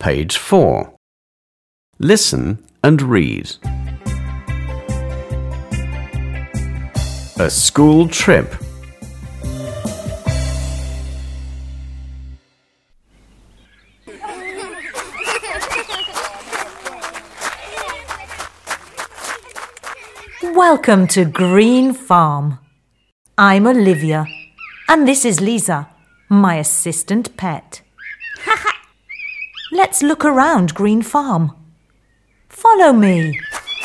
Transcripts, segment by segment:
Page 4. Listen and read. A school trip. Welcome to Green Farm. I'm Olivia, and this is Lisa, my assistant pet. Let's look around Green Farm. Follow me.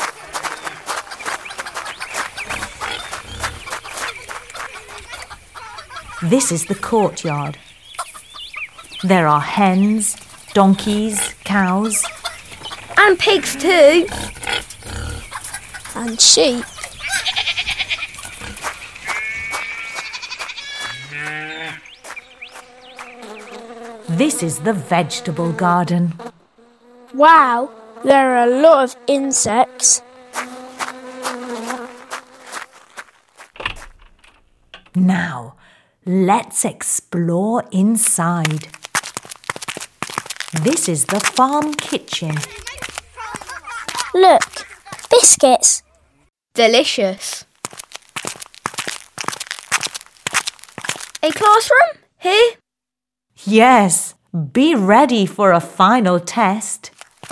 This is the courtyard. There are hens, donkeys, cows. And pigs too. And sheep. This is the vegetable garden. Wow, there are a lot of insects. Now, let's explore inside. This is the farm kitchen. Look, biscuits. Delicious. A classroom? Here? Yes, be ready for a final test.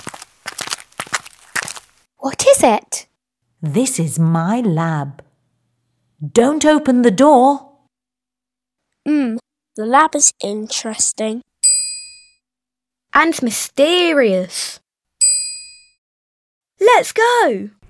What is it? This is my lab. Don't open the door. The lab is interesting. And mysterious. Let's go.